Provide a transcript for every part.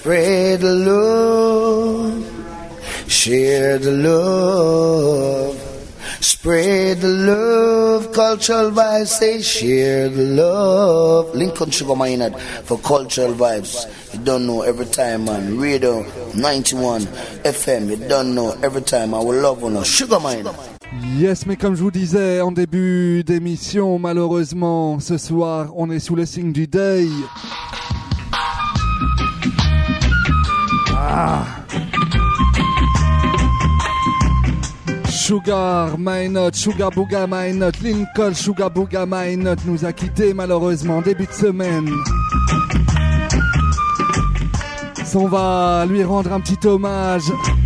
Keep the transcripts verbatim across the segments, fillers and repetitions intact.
Spread the love, share the love, spread the love, cultural vibes, say share the love. Lincoln Sugar Maynard for cultural vibes. You don't know every time, man. Radio ninety-one F M, you don't know every time. I will love on Sugar Maynard. Yes, mais comme je vous disais en début d'émission, malheureusement, ce soir, on est sous le signe du deuil. Ah. Sugar Maynard, Sugar Booga Maynard, Lincoln Sugar Booga Maynard nous a quittés malheureusement début de semaine. On va lui rendre un petit hommage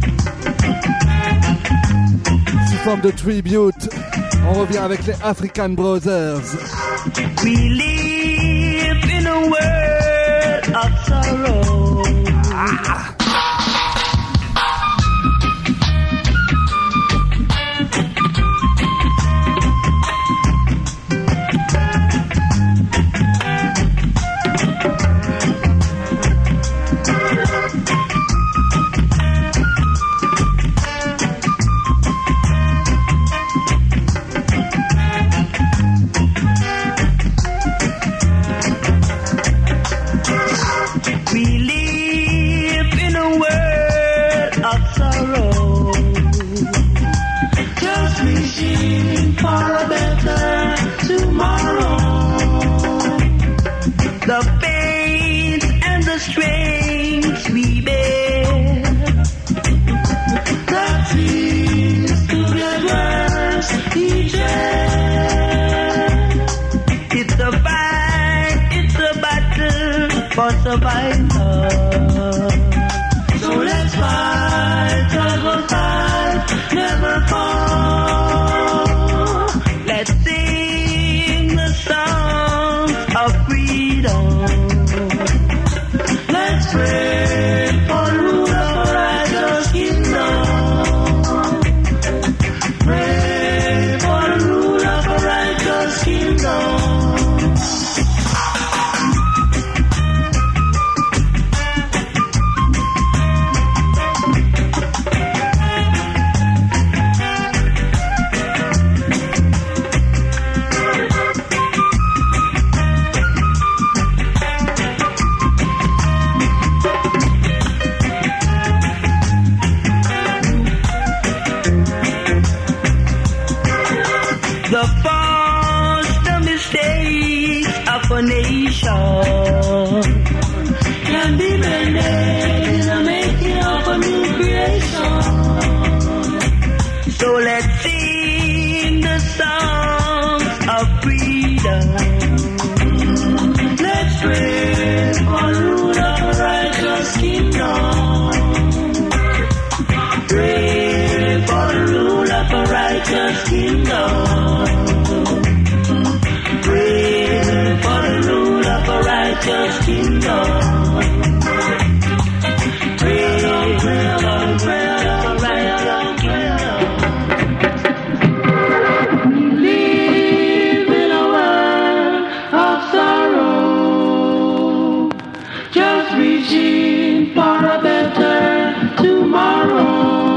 sous forme de tribute. On revient avec les African Brothers. We live in a world of sorrow. Ah. Survivor. So let's fight, struggle, fight, never fall. Let's sing the songs of freedom. Let's pray for the rule of a righteous kingdom. Pray for the rule of a righteous kingdom. Can be mended in the making of a new creation. So let's sing the songs of freedom. Let's pray for the rule of a righteous kingdom. Pray for the rule of a righteous kingdom. Pray for the rule of a righteous kingdom. Pray, Lord, pray, Lord, pray, Lord, pray, Lord, pray, Lord. We live in a world of sorrow, just reaching for a better tomorrow.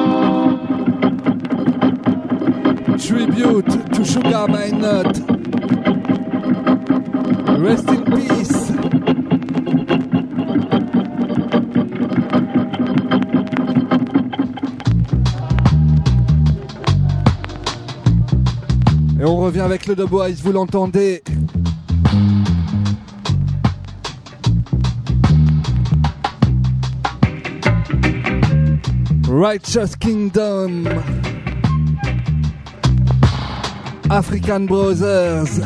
Tribute to Sugar Maynard. Rest in peace. Et on revient avec le The Boys, vous l'entendez. Righteous Kingdom. African Brothers.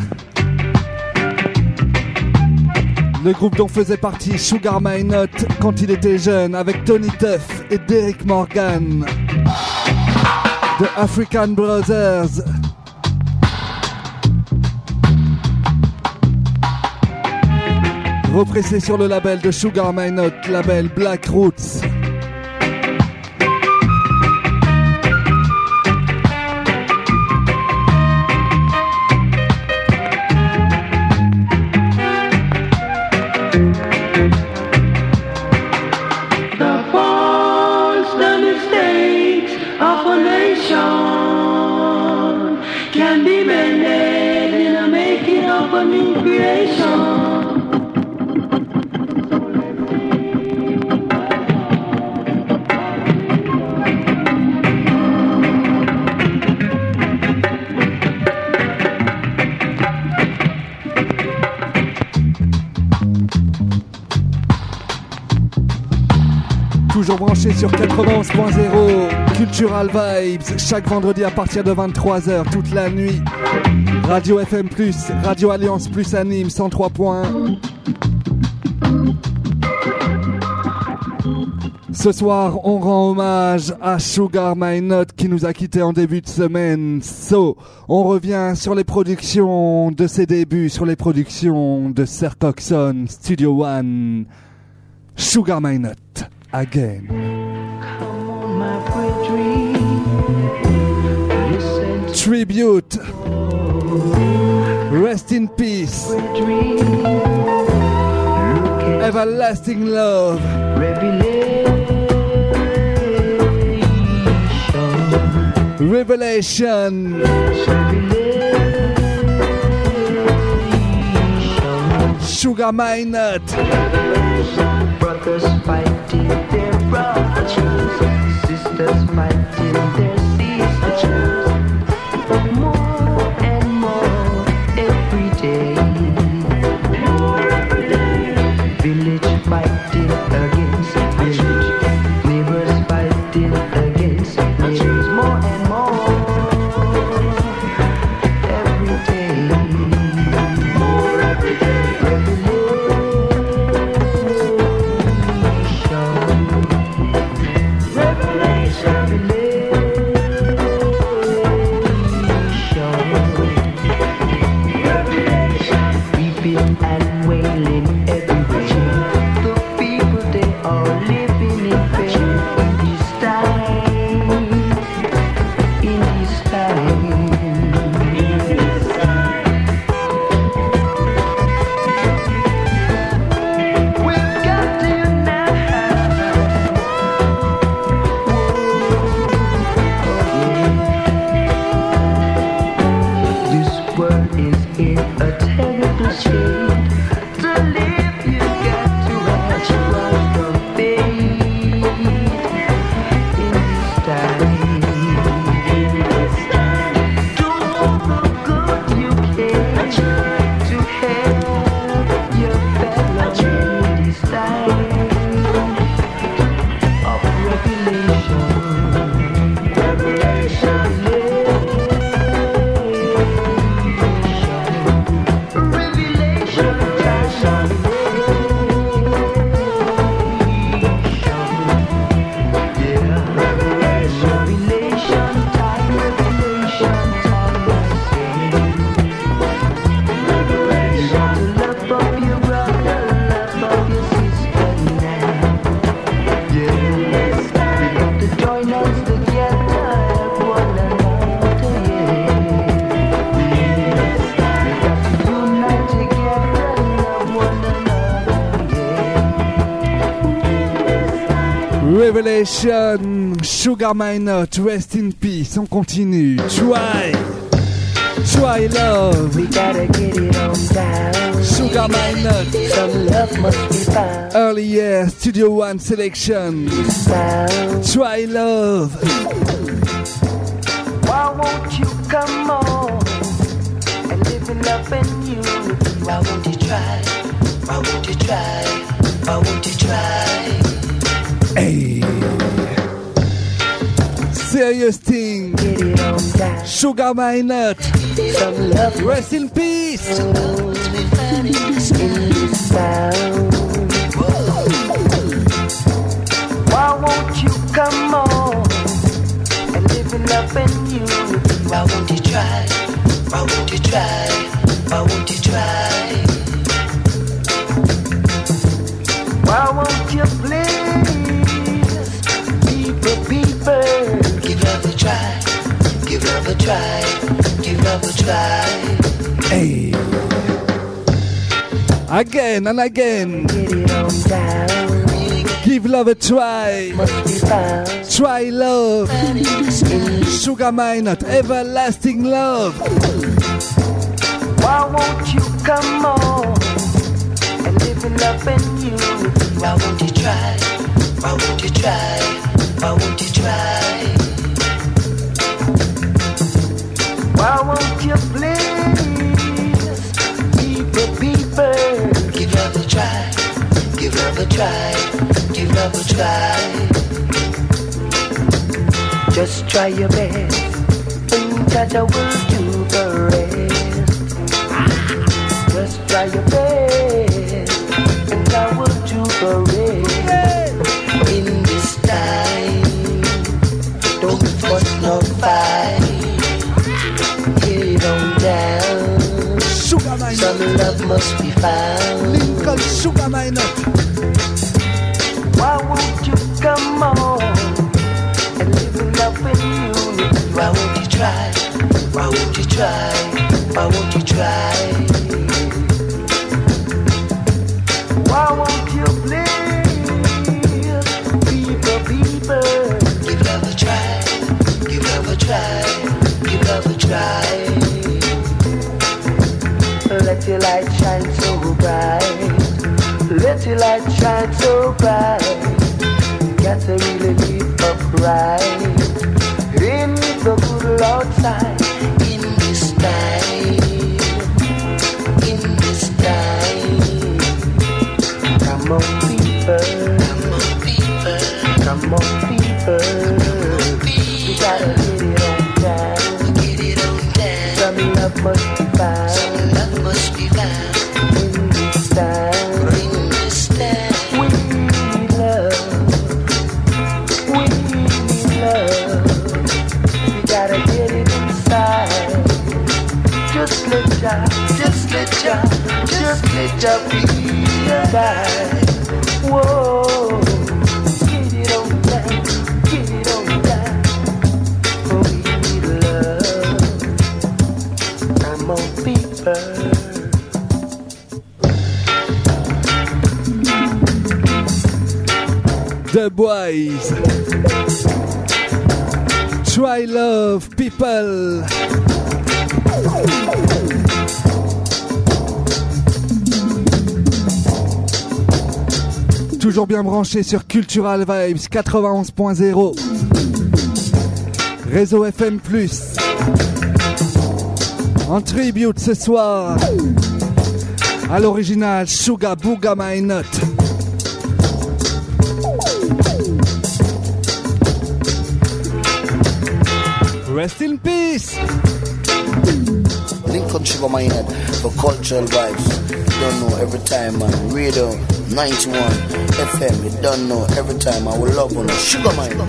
Le groupe dont faisait partie Sugar Maynard quand il était jeune avec Tony Tuff et Derrick Morgan. The African Brothers. Repressé sur le label de Sugar Maynard, label Black Roots. Toujours branché sur quatre-vingt-onze point zéro Cultural Vibes, chaque vendredi à partir de vingt-trois heures, toute la nuit. Radio F M plus, Radio Alliance plus à Nîmes, cent trois point un. Ce soir, on rend hommage à Sugar My Nut qui nous a quittés en début de semaine. So, on revient sur les productions de ses débuts, sur les productions de Sir Coxon, Studio One. Sugar My Nut, again. Come on, my pretty dream. Listen to Tribute. Rest in peace. my dream. Look at Everlasting love. revelation. Revelation. Sugar My Nut. Brothers fighting their brothers, sisters fighting their sisters. More and more every day. Village fighting against village. Neighbors fighting against neighbors. More and more every day. More every day. And wailing everywhere. The people they are living in pain in this time. In this time. We've got to unite. This world is in a terrible state. To live, you got to have trust of faith in this time. Do the good you can to help your fellow in this time of revelation. Revelation. Revelation, Sugar My Nut, Rest in Peace, on continue. Try, try love. We gotta get it on down. Sugar My Nut, Some love must be found. early year, Studio One selection. Sound. Try love. Why won't you come on and live in love and unity? Why won't you try? Why won't you try? Why won't you try? Hey, serious thing. Get it on down. Sugar My Nut, Some love rest in peace. must be found in this sound. Why won't you come on and live in love and unity? Why won't you try? Why won't you try? Why won't you try? Why won't you please, people, people, give love a try, give love a try, give love a try. Hey, again and again. Get it on down, Give love a try. must be found. Try love. Sugar My Nut, everlasting love. Why won't you come on and live in love and unity? Why won't you try? Why won't you try? Why won't you try? Why won't you please, people, people, give love a try, give love a try. give love a try. Just try your best, and Jaja will do the rest. Just try your best, and I will do the rest. In this time, don't fuss no fight. Get it on down. Sugar my Some nut. love must be found. Lincoln Sugar my nut. Why won't you come on and live in love and unity? Why won't you try? Why won't you try? Why won't you try? Why won't you please, people, people? Give love a try. Give love a try. Give love a try. Let your light shine so bright. Let your light shine so bright. Got to really live upright in the good Lord's sight. In this time, in this time. Come on, people. Come on, people. Come on, people. We gotta get it on down. Get it on down. Some love must be found. Some love must be found. In this time. In this time. We need love. We need love. We gotta get it inside. Just let ya, just let ya, just let ya be alive. Whoa. Get it on down. Get it on down. We need love. Come on, people. The Boys. Try love, people. Toujours bien branché sur Cultural Vibes quatre-vingt-onze point zéro. Réseau F M plus. En tribute ce soir à l'original Sugar Booga My Nut. Rest in peace. Lincoln Sugar My Nut for cultural vibes. You don't know every time man. Radio ninety-one F M. You don't know every time I will love on Sugar My Nut.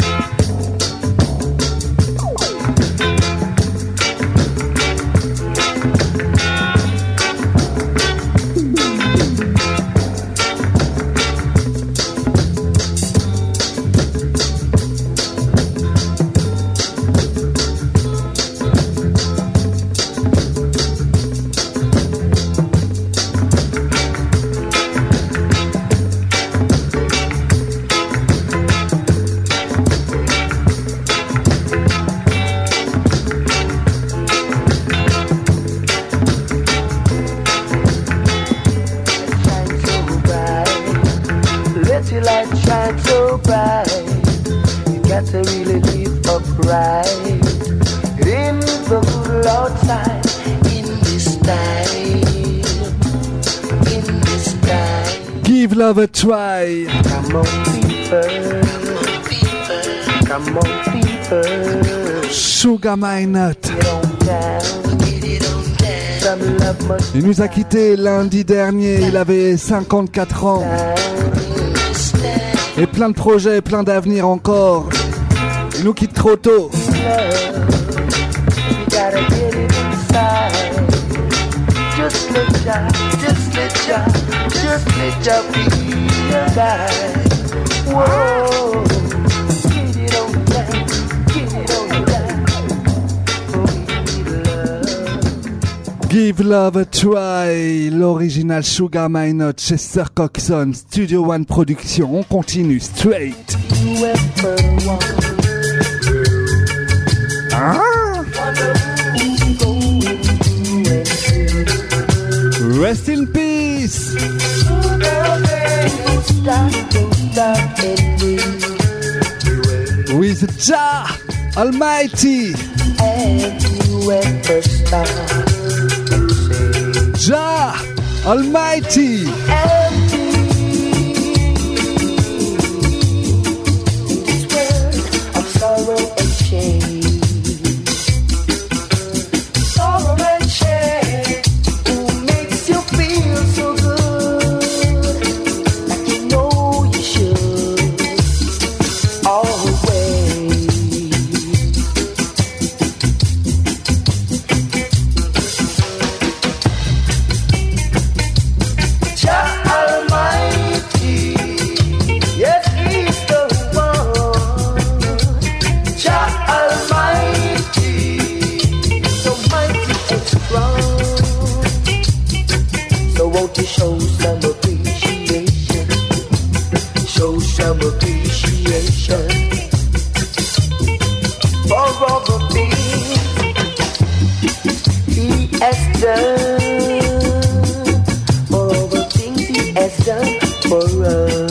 Love a try. Come on, people. Come on, people. Sugar My Nut. Get on down. Get it on down. Some love must Il nous a quitté lundi dernier. Il avait cinquante-quatre ans. Et plein de projets, plein d'avenir encore. Il nous quitte trop tôt. Just let ya, just let ya, just let ya be alive. Whoa, get it on down, get it on down. We need love. Give Love a Try, l'original Sugar My Nut chez Sir Coxon, Studio One Production. On continue straight. Ah. Rest in peace. With Jah Almighty. Jah Almighty. show some appreciation for all the things he has done, for all the things he has done for us.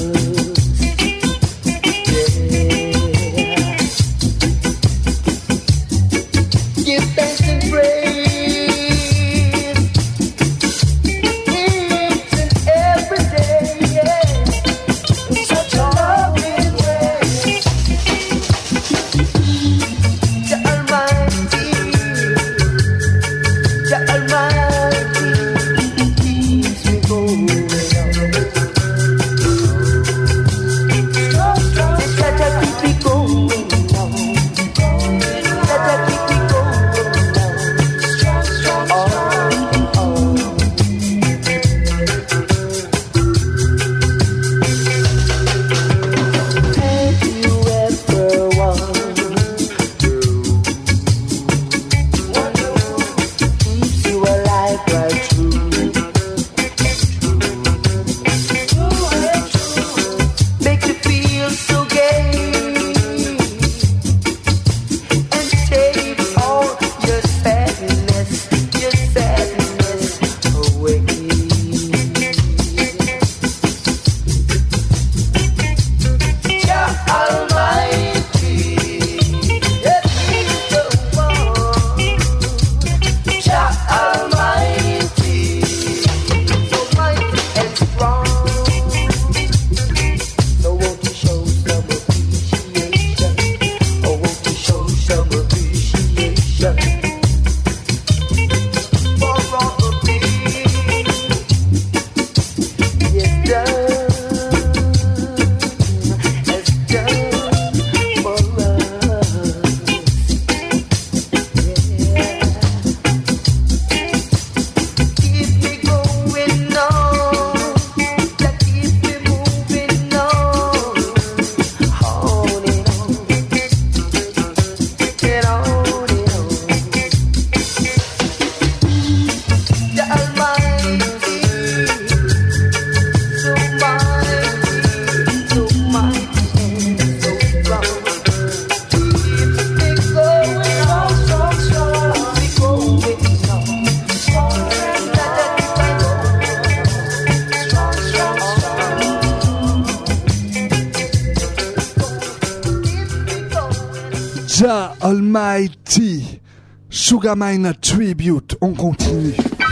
Jah Almighty, Sugar Mine Tribute, on continue.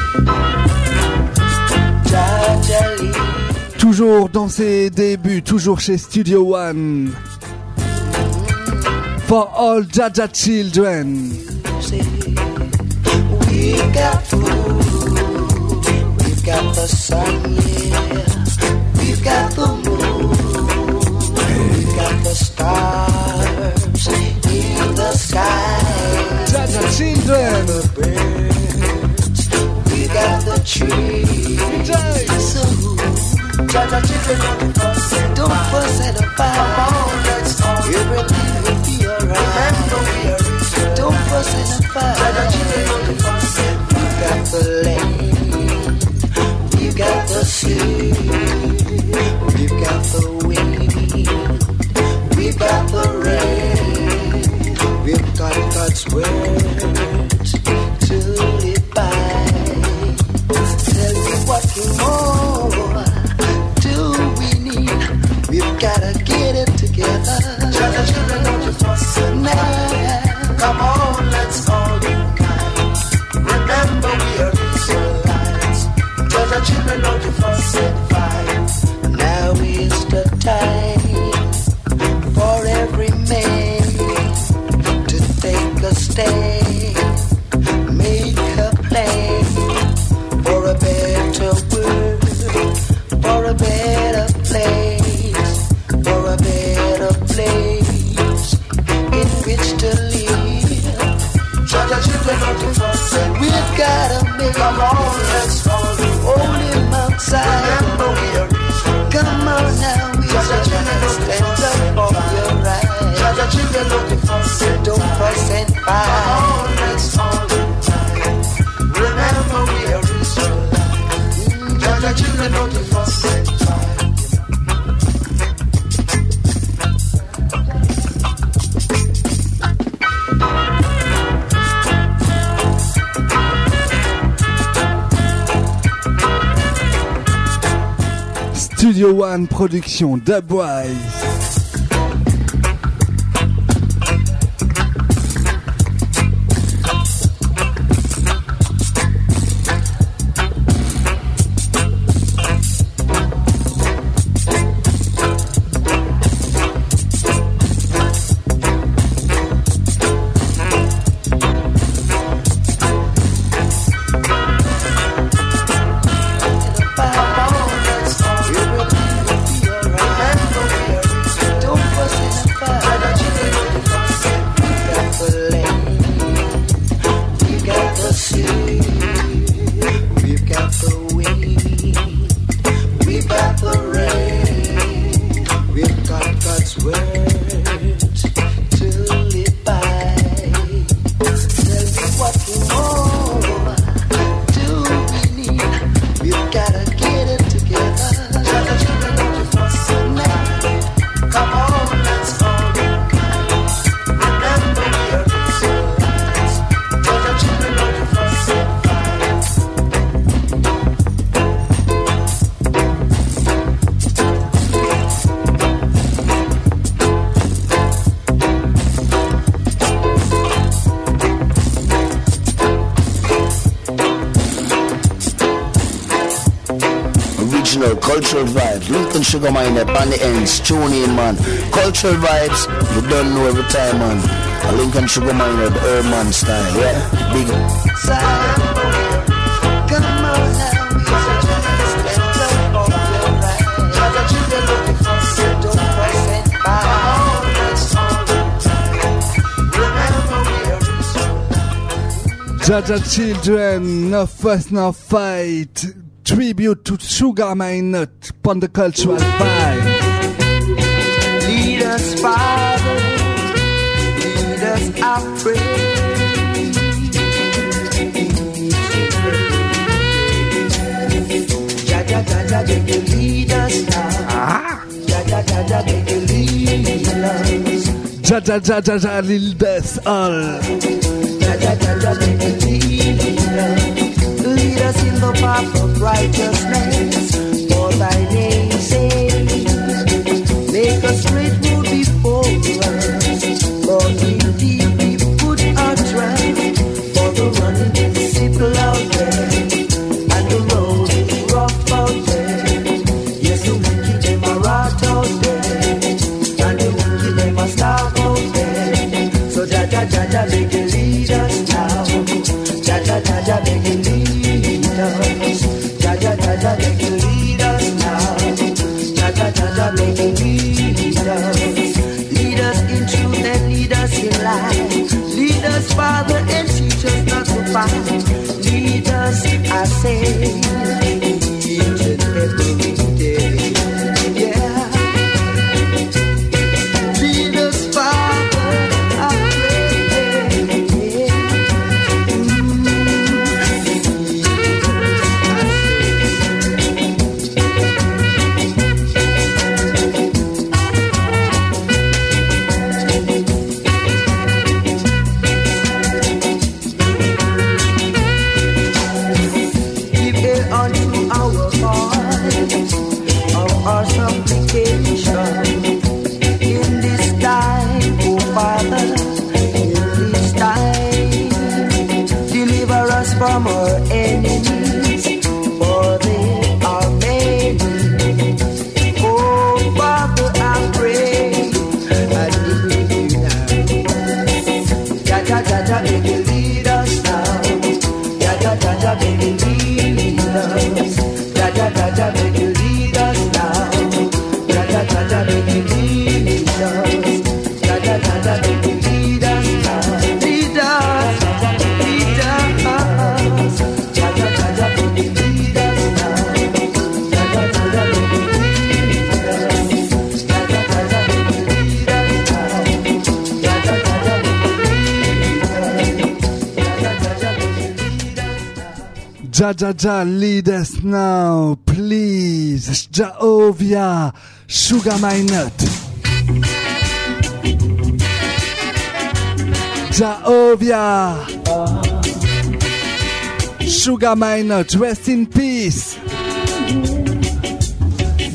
Toujours dans ses débuts, toujours chez Studio One. For all Jaja children. We got food, we've got the sun, yeah. We've got the moon, we've got the stars in the sky. Jaja children. The birds, we got the trees. So, Jaja children, don't fuss and fight. Come on, let's talk. Everything will be alright. Remember we are Israel. Don't fuss and fight. Jaja children, we've got the land, we've got the sea, we've got the wind, we've got the rain, we've got God's word to live by. Tell me what more do we need? We've gotta get it together. Jaja children, don't you fuss and fight. Come on, let's all be kind. Remember we are Israelites. Jaja children, don't you fuss and fight. Now is the time for every man to take a stand, make a plan for a better world, for a better place, for a better place in which to live. Jaja children, don't you fuss and we've gotta make. Come on, let's hold him outside. Remember we are Israel. Come on now, we Jaja children, stand up for your right. Jaja children, don't you fuss and don't fuss and fight. Come on, let's hold him tight. Remember we are Israel. Jaja children, don't you fuss and fight. Studio One Production, Dubwise. Cultural vibes, Lincoln Sugar Mine up on the ends, tune in man. Cultural vibes, you don't know every time man. A Lincoln Sugar Mine the Urban style, yeah? Big come on now, Jaja Children, no fuss, no fight. Tribute to Sugar Minott on the cultural vibe. Lead us, Father, lead us, I pray. Jaja, Jaja, Jaja, lead us now. Jaja, Jaja, Jaja, lead us. Jaja, Jaja, Jaja, lead us all. Jaja, Jaja, Jaja, lead us. Lead us in the path of righteousness, for thy name's sake. Make us straight road before us, for indeed we put our trust. For the running is simple out there, and the road is rough out there. Yes, the wicked them are right out there, and the wicked them are starve out there. So Jaja, Jaja, make you lead us now. Jaja, Jaja, make you lead us. Jaja, Jaja, make you lead us now. Jaja, Jaja, make you lead us. Lead us in truth and lead us in life. Lead us, Father, and teach us not to fight. Lead us, I say, each and every day. Yeah. Lead us, Father, I pray. From our enemies, for they are many. Oh, Father, I pray, I need you now. Jaja, Jaja, baby, lead us now. Jaja, Jaja, baby, lead us. Jaja, Jaja, baby, lead us now. Jaja, Jaja, baby, lead us. Jaja, Jaja, baby, lead us now. Lead us. Jaja, Jaja, lead us now, please. Jehovah, Sugar Minott. Jehovah, Sugar Minott, rest in peace.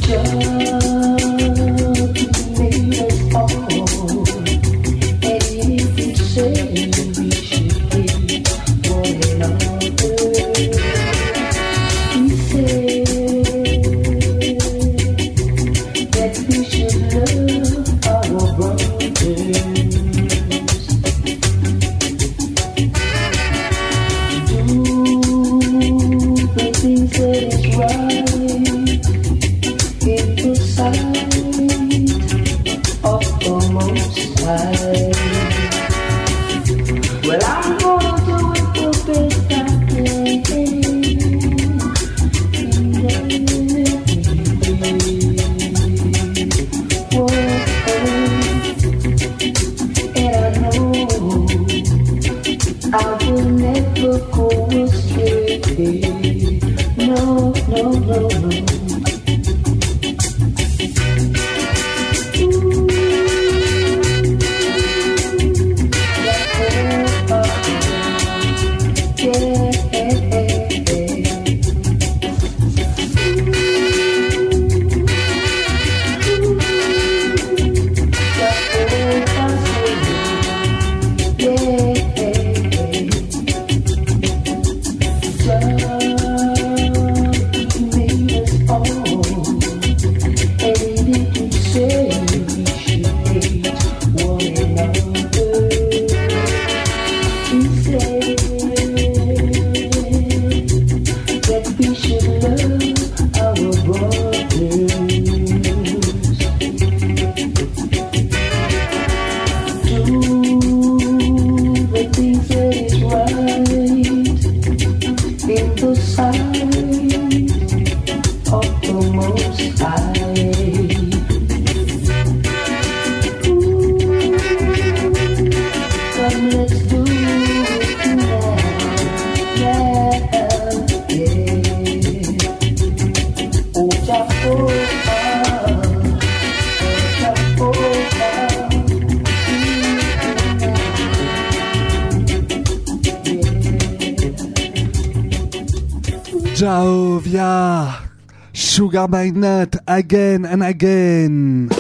Jaovia, Sugar My Nut, again and again.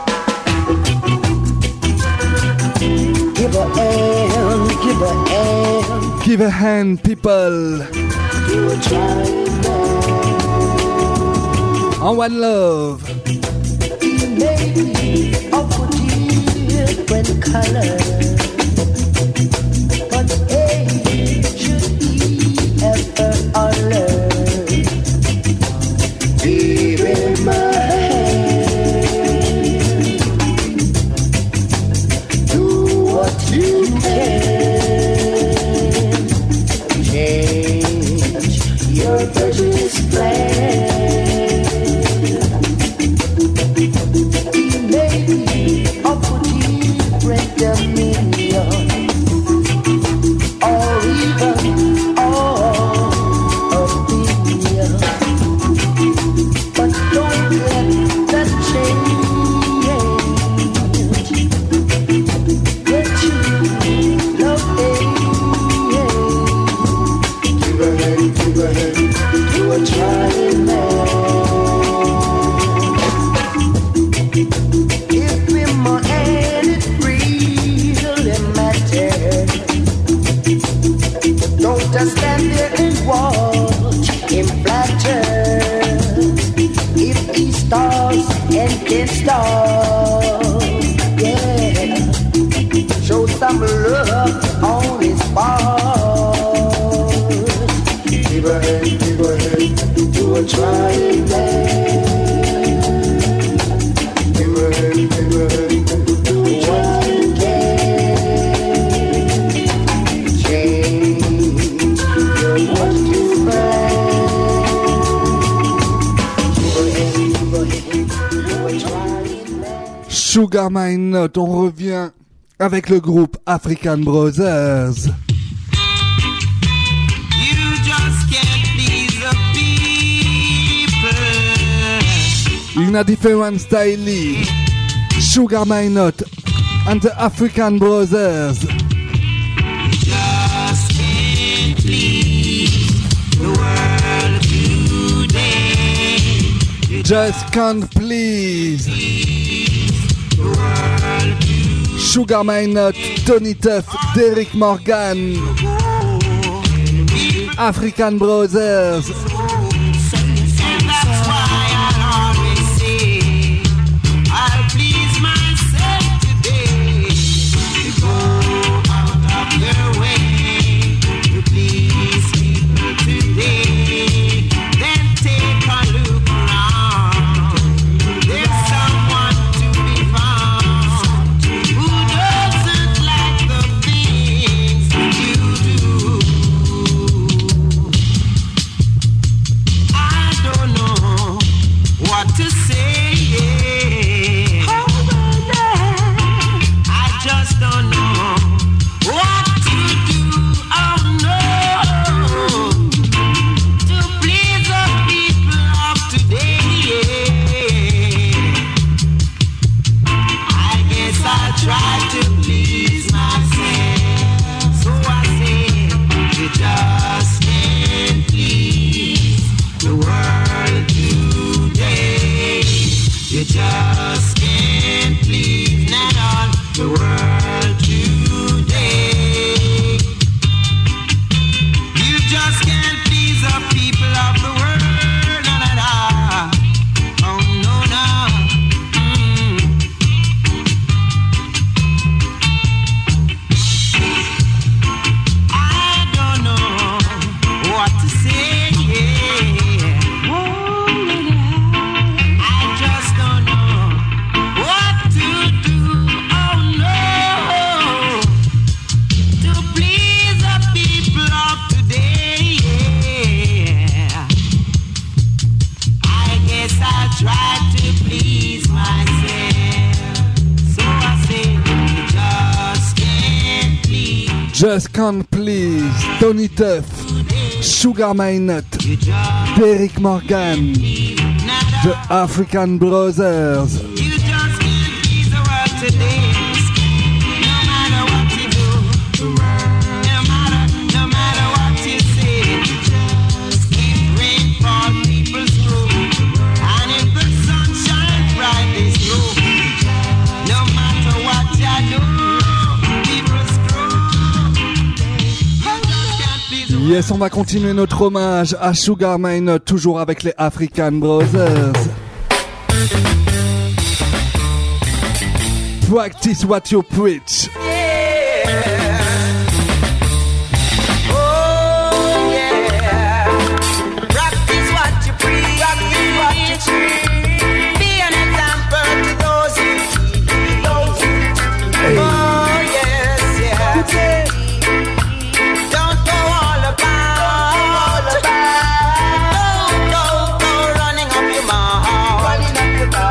Give a hand, give a hand. Give a hand, people. You are trying now. On One Love. Maybe of different colors, but hey, should he ever alert? Give him a hand. Do what you can. Change your purchase plan. Maybe of different dominion, or even all opinion. But don't let that change get you love it. Give a hand, give a hand to a trying man. If him and it really matters, don't just stand there and watch him flatter. If he stars and can star, yeah, show some love on his part. Give a hand, give a hand to a trying man. Give a hand, give a hand to a trying man. Change your what you plan. Give a hand, give a hand to a trying man. Sugar My Nut, on revient avec le groupe African Brothers. You just can't please the people. In a different style, Sugar My Nut and the African Brothers. You just can't please the world today. You Just Can't Please. Sugar My Nut, Tony Tuff, Derrick Morgan, African Brothers. Just Can't Please, Tony Tuff, Sugar My Nut, Derrick Morgan, The African Brothers. Yes, on va continuer notre hommage à Sugar My Nut, toujours avec les African Brothers. Practice what you preach.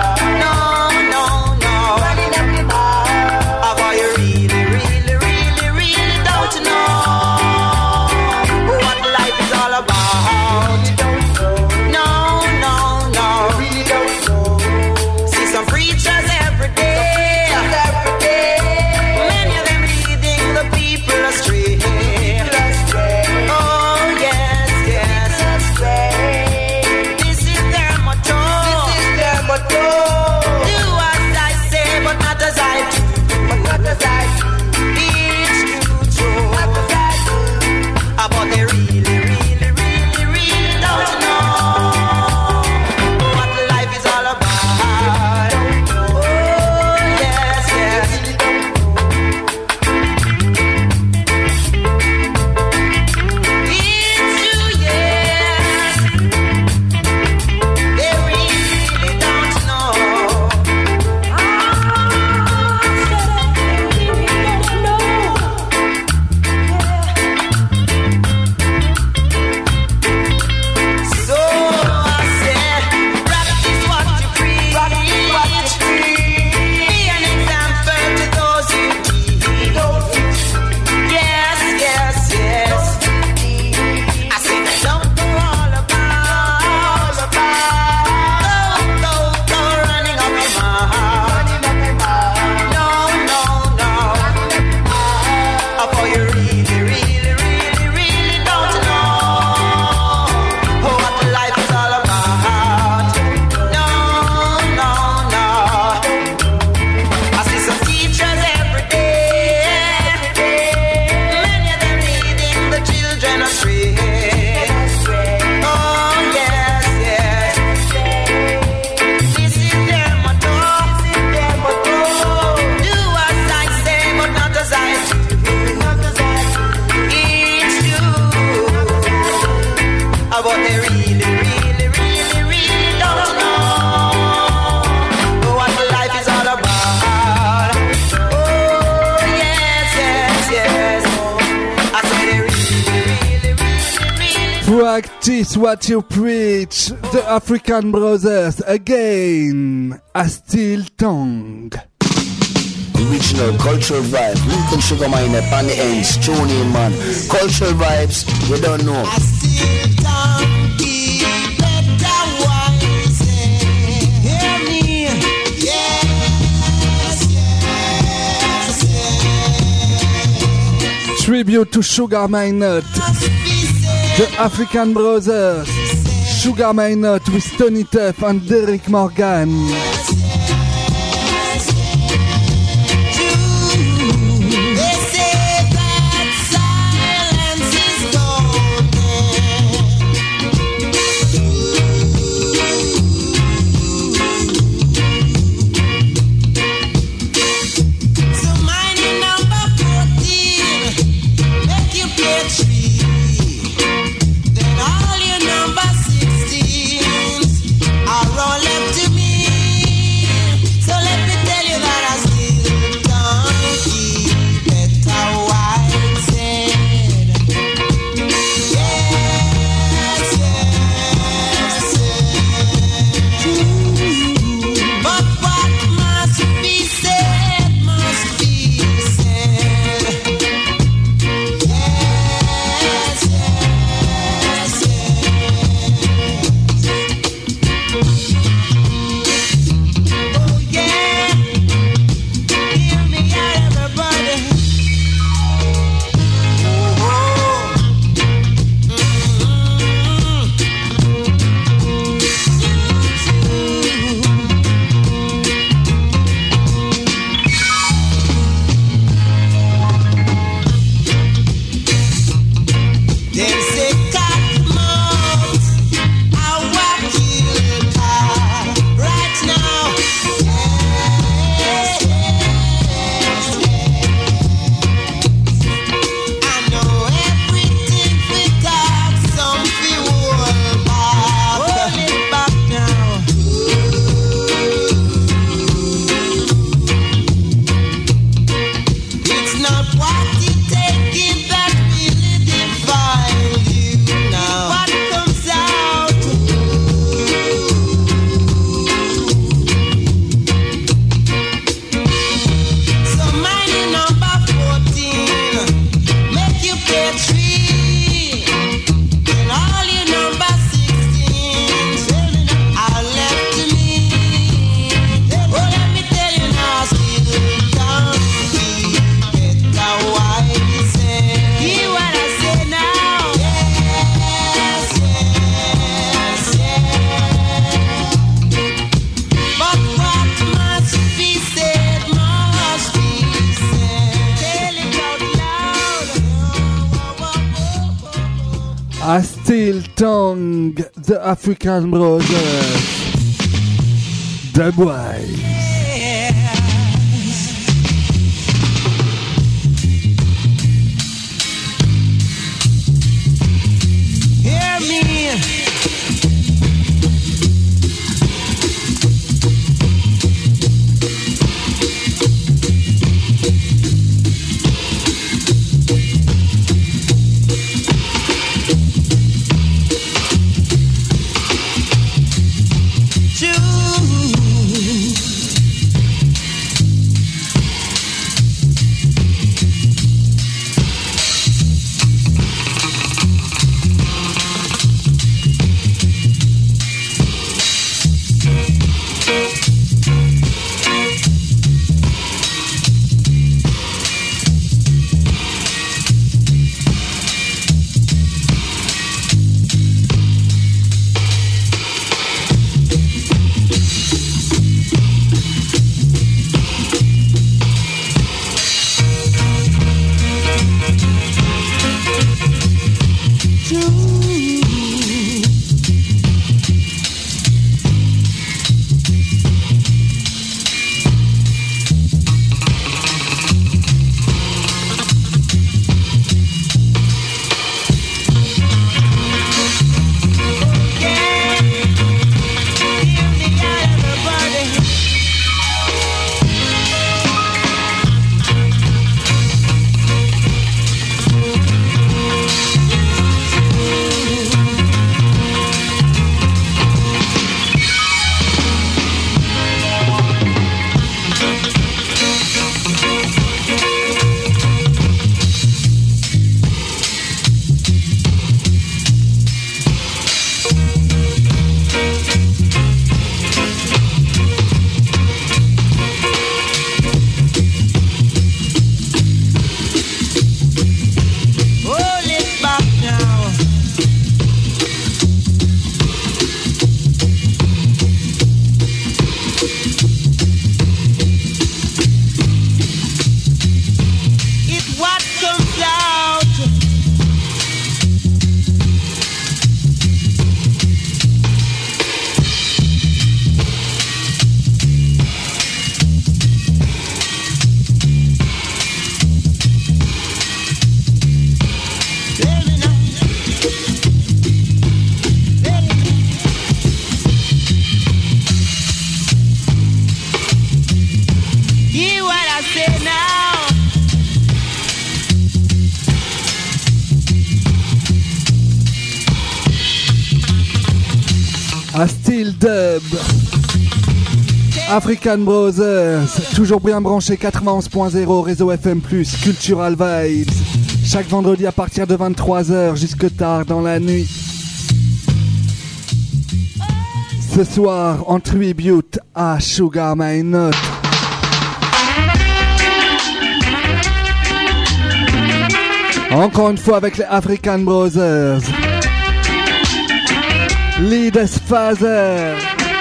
Really, really Practice what you preach. The African Brothers again. A still tongue. Original cultural vibe. Lincoln Sugar Mine up on the ends. Tune in, man. Cultural vibes, we don't know. I still don't keep better wise. Hear me? Yes, yes, yes. Tribute to Sugar Mine Nut. The African Brothers. Sugar Mine Nut with Tony Tuff and Derek Morgan. A Still Tongue, The African Brothers, Dubwise. Hear me. Yeah, now. A Steel Dub, African Brothers, toujours bien branché quatre-vingt-onze point zéro, réseau F M plus, Cultural Vibes, chaque vendredi à partir de vingt-trois heures jusque tard dans la nuit. Ce soir en tribute à Sugar My Nut. Encore une fois avec les African Brothers. Lead as father.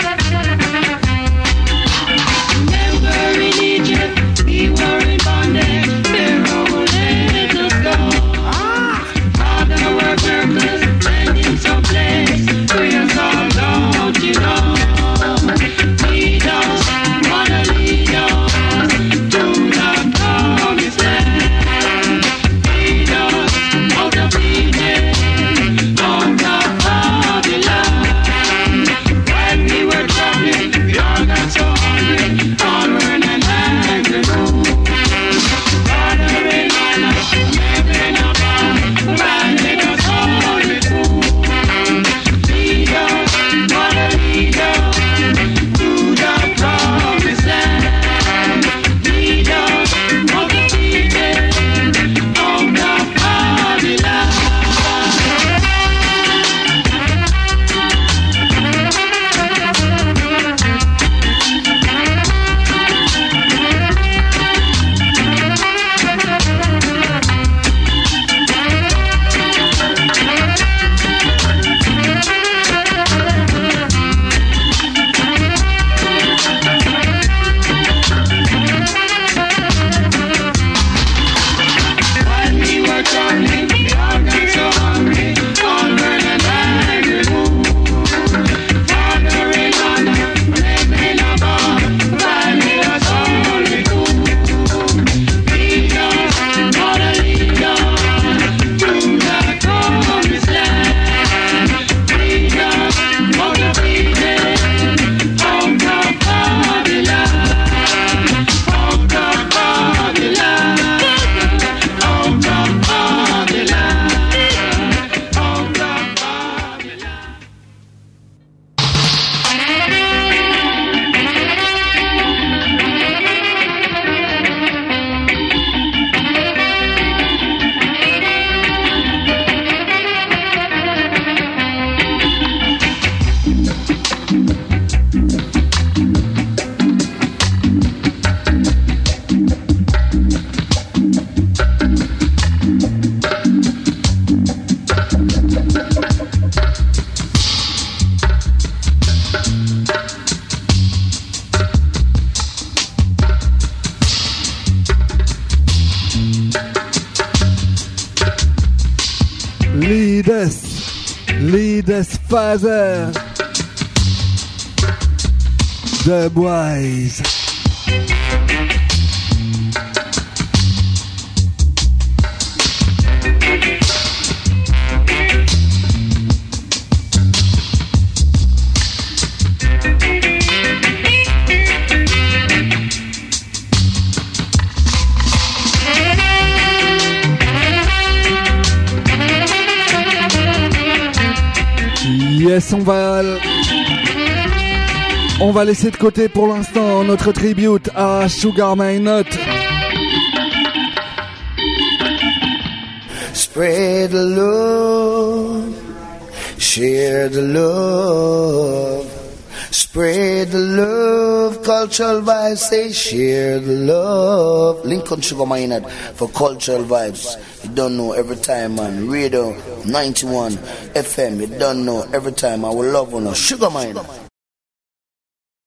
Remember in Egypt, we were in bondage. Pharaoh let us go. Father, our purpose, sending some place. Free us all, don't you know? Lead us, wanna lead us to the promised land. Lead us out of Egypt, out of Babylon. When we were traveling, we all got so hungry, all were and angry. Father in honor, living above, riding us all with food. Lead us, wanna lead us to the promised land. Lead us out of Egypt, out of Babylon. When we were traveling, we all got so hungry, all were and angry. Father in honor, living above, riding us all with food. Lead us, wanna lead us to the promised land. Lead us out of Egypt, out of Babylon, out of Babylon. Out of Babylon, out of Babylon. Lead us, lead us father. Dubwise. Yes, on va on va laisser de côté pour l'instant notre tribute à Sugar My Nut. Spread the love, share the love, spread the love, cultural vibes, say share the love. Lincoln Sugar My Nut for cultural vibes. You don't know every time, man. Radio ninety-one F M, you don't know every time. I will love on a Sugar My Nut.